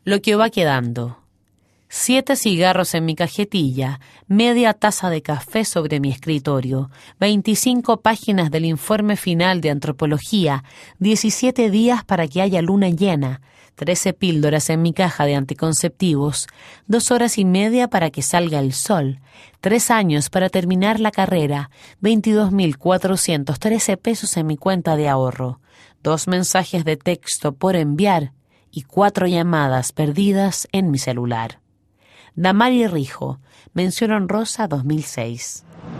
Lo que va quedando: 7 cigarros en mi cajetilla, media taza de café sobre mi escritorio, 25 páginas del informe final de antropología, 17 días para que haya luna llena, 13 píldoras en mi caja de anticonceptivos, 2 horas y media para que salga el sol, 3 años para terminar la carrera, 22.413 pesos en mi cuenta de ahorro, 2 mensajes de texto por enviar y 4 llamadas perdidas en mi celular. Damari Rijo, mención honrosa 2006.